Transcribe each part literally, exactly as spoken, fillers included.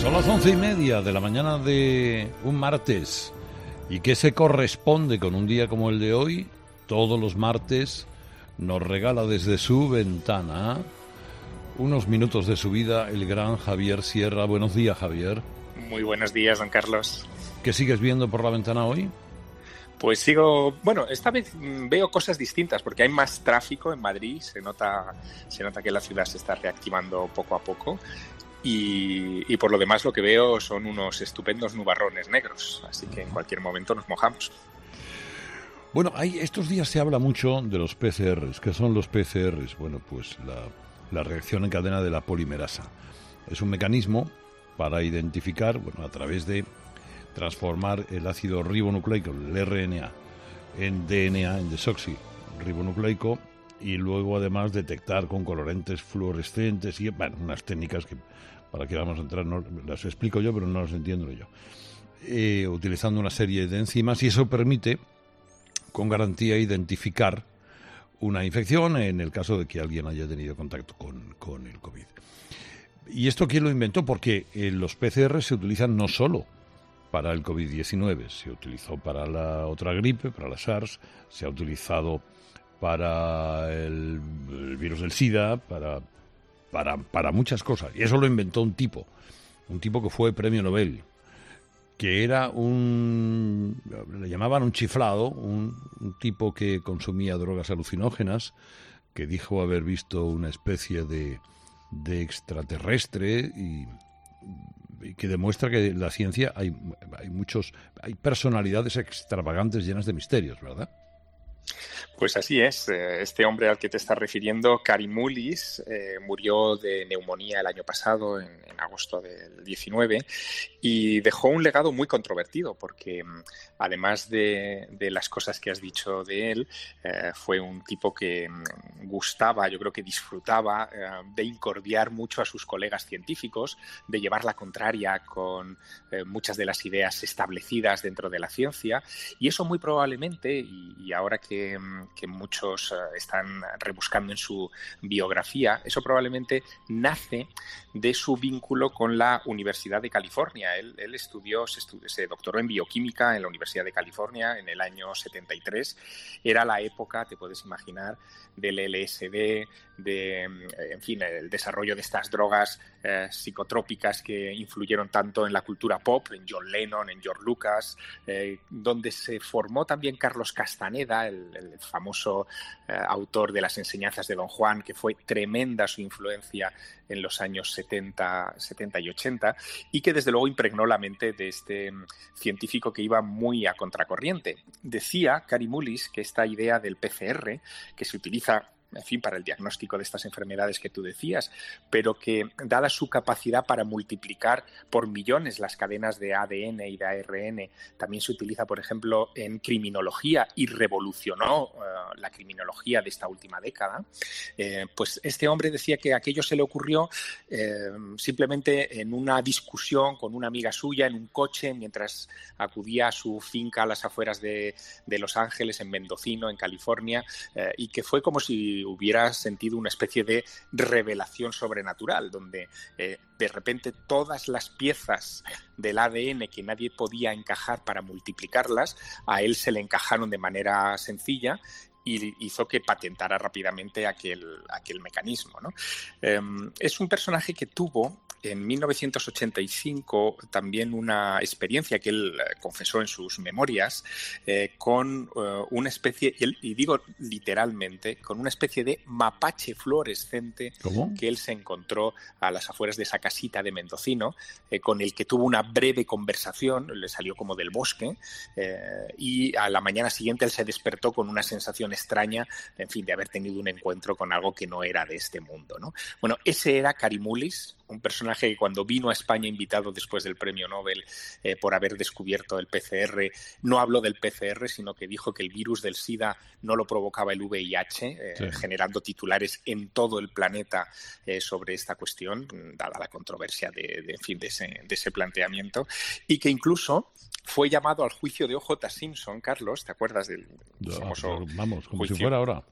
Son las once y media de la mañana de un martes. ¿Y qué se corresponde con un día como el de hoy? Todos los martes nos regala desde su ventana unos minutos de su vida el gran Javier Sierra. Buenos días, Javier. Muy buenos días, don Carlos. ¿Qué sigues viendo por la ventana hoy? Pues sigo, bueno, esta vez veo cosas distintas porque hay más tráfico en Madrid, se nota, se nota que la ciudad se está reactivando poco a poco y, y por lo demás lo que veo son unos estupendos nubarrones negros, así que en cualquier momento nos mojamos. Bueno, hay, estos días se habla mucho de los P C Rs. ¿Qué son los P C Rs? Bueno, pues la, la reacción en cadena de la polimerasa. Es un mecanismo para identificar, bueno, a través de transformar el ácido ribonucleico, el R N A, en D N A, en desoxirribonucleico, y luego además detectar con colorantes fluorescentes y, bueno, unas técnicas que, para que vamos a entrar, no, las explico yo, pero no las entiendo yo, eh, utilizando una serie de enzimas, y eso permite, con garantía, identificar una infección en el caso de que alguien haya tenido contacto con, con el COVID. ¿Y esto quién lo inventó? Porque eh, los P C R se utilizan no solo para el COVID diecinueve, se utilizó para la otra gripe, para la SARS, se ha utilizado para el, el virus del SIDA, para, para, para muchas cosas. Y eso lo inventó un tipo, un tipo que fue premio Nobel, que era un, le llamaban un chiflado, un, un tipo que consumía drogas alucinógenas, que dijo haber visto una especie de, de extraterrestre y... y que demuestra que en la ciencia hay, hay muchos, hay personalidades extravagantes llenas de misterios, ¿verdad? Pues así es. Este hombre al que te estás refiriendo, Karimulis, eh, murió de neumonía el año pasado, en, en agosto del diecinueve, y dejó un legado muy controvertido porque, además de, de las cosas que has dicho de él, eh, fue un tipo que gustaba, yo creo que disfrutaba eh, de incordiar mucho a sus colegas científicos, de llevar la contraria con eh, muchas de las ideas establecidas dentro de la ciencia, y eso muy probablemente, y, y ahora que que muchos uh, están rebuscando en su biografía, eso probablemente nace de su vínculo con la Universidad de California. Él, él estudió, se, estudió, se doctoró en bioquímica en la Universidad de California en el año setenta y tres. Era la época, te puedes imaginar, del L S D, de, en fin, el desarrollo de estas drogas eh, psicotrópicas que influyeron tanto en la cultura pop, en John Lennon, en George Lucas, eh, donde se formó también Carlos Castaneda, el, el famoso eh, autor de las enseñanzas de Don Juan, que fue tremenda su influencia en los años setenta, setenta y ochenta, y que desde luego impregnó la mente de este um, científico que iba muy a contracorriente. Decía Karimulis que esta idea del P C R, que se utiliza, en fin, para el diagnóstico de estas enfermedades que tú decías, pero que, dada su capacidad para multiplicar por millones las cadenas de A D N y de A R N, también se utiliza, por ejemplo, en criminología y revolucionó uh, la criminología de esta última década, eh, pues este hombre decía que aquello se le ocurrió eh, simplemente en una discusión con una amiga suya en un coche mientras acudía a su finca a las afueras de, de Los Ángeles, en Mendocino, en California, eh, y que fue como si hubiera sentido una especie de revelación sobrenatural, donde eh, de repente todas las piezas del A D N que nadie podía encajar para multiplicarlas, a él se le encajaron de manera sencilla y hizo que patentara rápidamente aquel, aquel mecanismo, ¿no? Eh, es un personaje que tuvo en mil novecientos ochenta y cinco también una experiencia que él confesó en sus memorias eh, con uh, una especie, y digo literalmente, con una especie de mapache fluorescente. ¿Cómo? Que él se encontró a las afueras de esa casita de Mendocino, eh, con el que tuvo una breve conversación, le salió como del bosque, eh, y a la mañana siguiente él se despertó con una sensación extraña, en fin, de haber tenido un encuentro con algo que no era de este mundo, ¿no? Bueno, ese era Karimulis, un personaje que cuando vino a España invitado después del premio Nobel eh, por haber descubierto el P C R, no habló del P C R, sino que dijo que el virus del SIDA no lo provocaba el V I H, eh, sí. generando titulares en todo el planeta eh, sobre esta cuestión, dada la controversia de, de, en fin, de, ese, de ese planteamiento, y que incluso fue llamado al juicio de O J Simpson, Carlos, ¿te acuerdas del ya, famoso Vamos, como juicio? Si fuera ahora.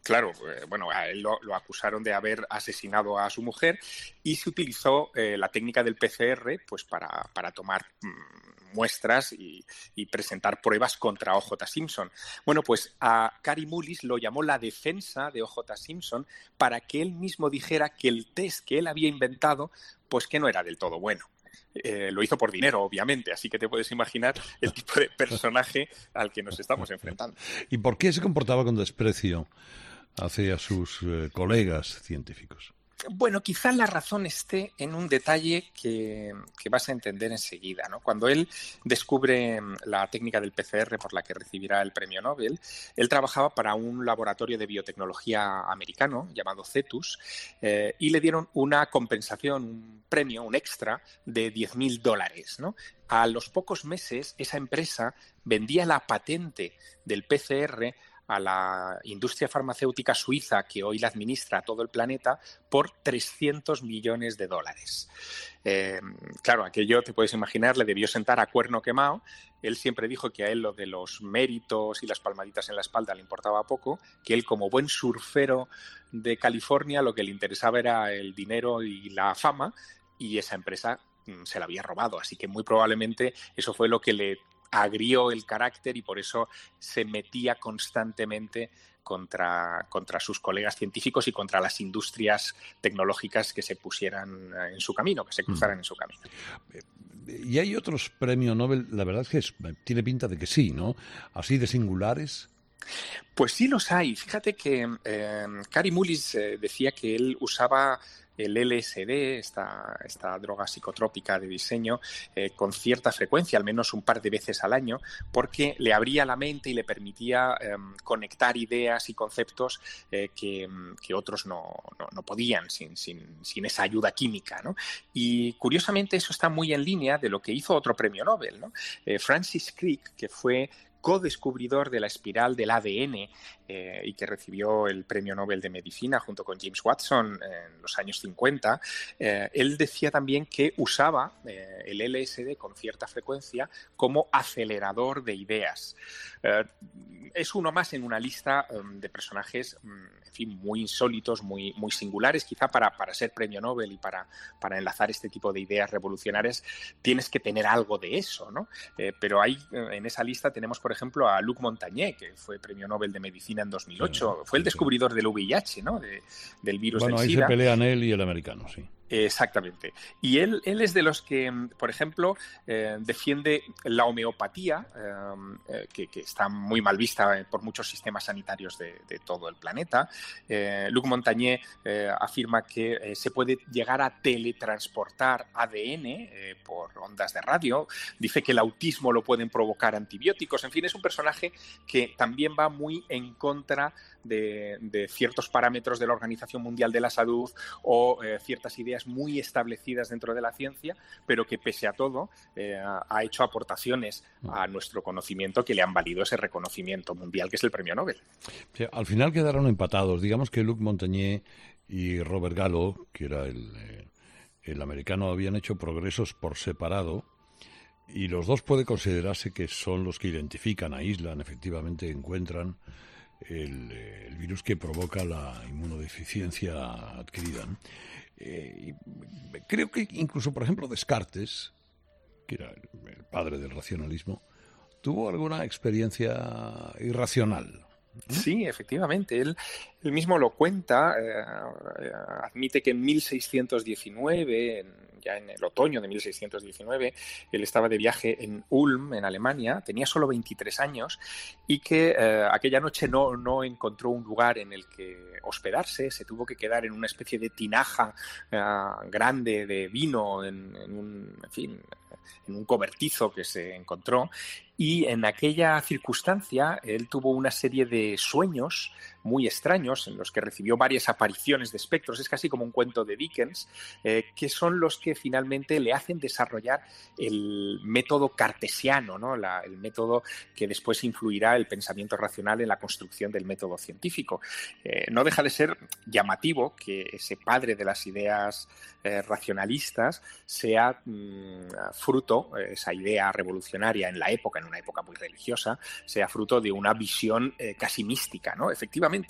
Claro, eh, bueno, a él lo, lo acusaron de haber asesinado a su mujer y se utilizó eh, la técnica del P C R pues para, para tomar mmm, muestras y, y presentar pruebas contra O J. Simpson. Bueno, pues a Kary Mullis lo llamó la defensa de O J. Simpson para que él mismo dijera que el test que él había inventado pues que no era del todo bueno. Eh, lo hizo por dinero, obviamente, así que te puedes imaginar el tipo de personaje al que nos estamos enfrentando. ¿Y por qué se comportaba con desprecio hacia sus eh, colegas científicos? Bueno, quizá la razón esté en un detalle que, que vas a entender enseguida, ¿no? Cuando él descubre la técnica del P C R por la que recibirá el premio Nobel, él trabajaba para un laboratorio de biotecnología americano llamado Cetus eh, y le dieron una compensación, un premio, un extra de diez mil dólares, ¿no? A los pocos meses, esa empresa vendía la patente del P C R a la industria farmacéutica suiza que hoy la administra a todo el planeta por trescientos millones de dólares. Eh, claro, aquello te puedes imaginar, le debió sentar a cuerno quemado. Él siempre dijo que a él lo de los méritos y las palmaditas en la espalda le importaba poco, que él como buen surfero de California lo que le interesaba era el dinero y la fama, y esa empresa mm, se la había robado. Así que muy probablemente eso fue lo que le agrió el carácter y por eso se metía constantemente contra, contra sus colegas científicos y contra las industrias tecnológicas que se pusieran en su camino, que se cruzaran mm. en su camino. ¿Y hay otros premios Nobel? La verdad es que es, tiene pinta de que sí, ¿no? Así de singulares. Pues sí los hay. Fíjate que eh, Kary Mullis eh, decía que él usaba el L S D, esta, esta droga psicotrópica de diseño, eh, con cierta frecuencia, al menos un par de veces al año, porque le abría la mente y le permitía eh, conectar ideas y conceptos eh, que, que otros no, no, no podían sin, sin, sin esa ayuda química, ¿no? Y curiosamente eso está muy en línea de lo que hizo otro premio Nobel, ¿no? Eh, Francis Crick, que fue co-descubridor de la espiral del A D N eh, y que recibió el premio Nobel de Medicina junto con James Watson en los años cincuenta, eh, él decía también que usaba eh, el L S D con cierta frecuencia como acelerador de ideas. Eh, es uno más en una lista um, de personajes, um, en fin, muy insólitos, muy, muy singulares. Quizá para, para ser premio Nobel y para, para enlazar este tipo de ideas revolucionarias tienes que tener algo de eso, ¿no? Eh, pero hay, en esa lista tenemos, por ejemplo, a Luc Montagnier, que fue premio Nobel de Medicina en dos mil ocho. Sí, fue el descubridor sí. del V I H, ¿no? De, del virus bueno, del SIDA. Bueno, ahí se pelean él y el americano, sí. Exactamente. Y él, él es de los que, por ejemplo, eh, defiende la homeopatía, eh, que, que está muy mal vista por muchos sistemas sanitarios de, de todo el planeta. Eh, Luc Montagnier eh, afirma que eh, se puede llegar a teletransportar A D N eh, por ondas de radio. Dice que el autismo lo pueden provocar antibióticos. En fin, es un personaje que también va muy en contra de, de ciertos parámetros de la Organización Mundial de la Salud o eh, ciertas ideas muy establecidas dentro de la ciencia, pero que pese a todo eh, ha hecho aportaciones a nuestro conocimiento que le han valido ese reconocimiento mundial que es el premio Nobel. Sí, al final quedaron empatados. Digamos que Luc Montagnier y Robert Gallo, que era el, eh, el americano, habían hecho progresos por separado y los dos puede considerarse que son los que identifican, aíslan, efectivamente encuentran el, el virus que provoca la inmunodeficiencia adquirida, ¿no? Eh, creo que incluso, por ejemplo, Descartes, que era el, el padre del racionalismo, tuvo alguna experiencia irracional. ¿Eh? Sí, efectivamente. Él, él mismo lo cuenta, eh, admite que en mil seiscientos diecinueve, en, ya en el otoño de mil seiscientos diecinueve, él estaba de viaje en Ulm, en Alemania, tenía solo veintitrés años y que eh, aquella noche no, no encontró un lugar en el que hospedarse, se tuvo que quedar en una especie de tinaja eh, grande de vino, en, en un, en fin, en un cobertizo que se encontró. Y en aquella circunstancia él tuvo una serie de sueños muy extraños en los que recibió varias apariciones de espectros. Es casi como un cuento de Dickens, eh, que son los que finalmente le hacen desarrollar el método cartesiano, ¿no? La, el método que después influirá el pensamiento racional en la construcción del método científico. Eh, no deja de ser llamativo que ese padre de las ideas eh, racionalistas sea mmm, fruto, esa idea revolucionaria en la época, en una época muy religiosa, sea fruto de una visión eh, casi mística, ¿no? Efectivamente, este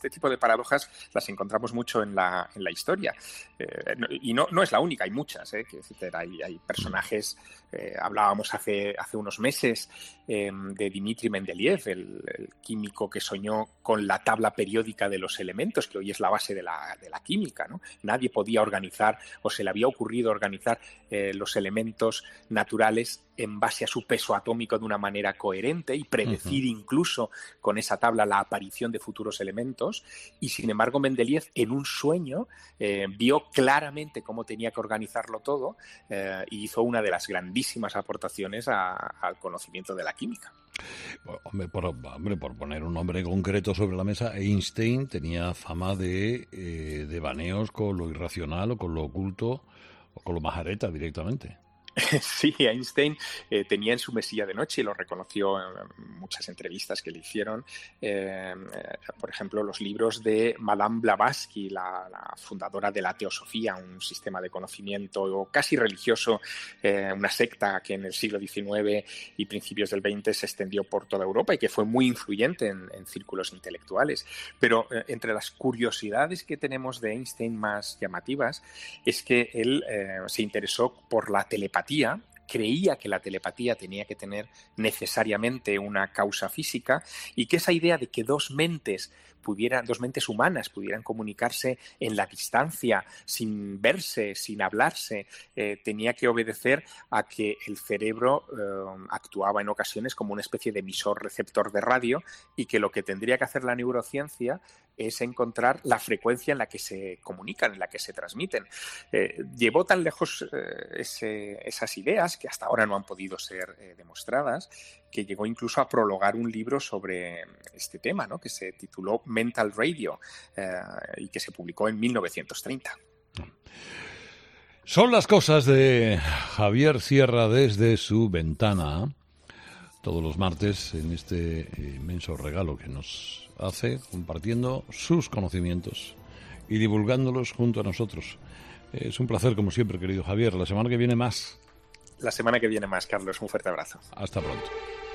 este tipo de paradojas las encontramos mucho en la, en la historia. Eh, no, y no, no es la única, hay muchas. ¿eh? Que, hay, hay personajes, eh, hablábamos hace, hace unos meses eh, de Dmitri Mendeleev, el, el químico que soñó con la tabla periódica de los elementos, que hoy es la base de la, de la química, ¿no? Nadie podía organizar, o se le había ocurrido organizar eh, los elementos naturales en base a su peso atómico de una manera coherente y predecir uh-huh. incluso con esa tabla la aparición de futuros elementos. Y sin embargo Mendeleev en un sueño eh, vio claramente cómo tenía que organizarlo todo eh, y hizo una de las grandísimas aportaciones a, al conocimiento de la química. Hombre por, hombre, por poner un nombre concreto sobre la mesa, Einstein tenía fama de eh, devaneos con lo irracional o con lo oculto o con lo majareta directamente. Sí, Einstein eh, tenía en su mesilla de noche, y lo reconoció en muchas entrevistas que le hicieron, eh, eh, por ejemplo, los libros de Madame Blavatsky, la, la fundadora de la teosofía, un sistema de conocimiento casi religioso, eh, una secta que en el siglo diecinueve y principios del veinte se extendió por toda Europa y que fue muy influyente en, en círculos intelectuales. Pero eh, entre las curiosidades que tenemos de Einstein más llamativas es que él eh, se interesó por la telepatía. Creía que la telepatía tenía que tener necesariamente una causa física y que esa idea de que dos mentes pudieran, dos mentes humanas pudieran comunicarse en la distancia, sin verse, sin hablarse, eh, tenía que obedecer a que el cerebro eh, actuaba en ocasiones como una especie de emisor receptor de radio y que lo que tendría que hacer la neurociencia es encontrar la frecuencia en la que se comunican, en la que se transmiten. Eh, llevó tan lejos eh, ese, esas ideas, que hasta ahora no han podido ser eh, demostradas, que llegó incluso a prologar un libro sobre este tema, ¿no? Que se tituló Mental Radio eh, y que se publicó en mil novecientos treinta. Son las cosas de Javier Sierra desde su ventana, todos los martes, en este inmenso regalo que nos hace, compartiendo sus conocimientos y divulgándolos junto a nosotros. Es un placer, como siempre, querido Javier. La semana que viene más. La semana que viene más, Carlos. Un fuerte abrazo. Hasta pronto.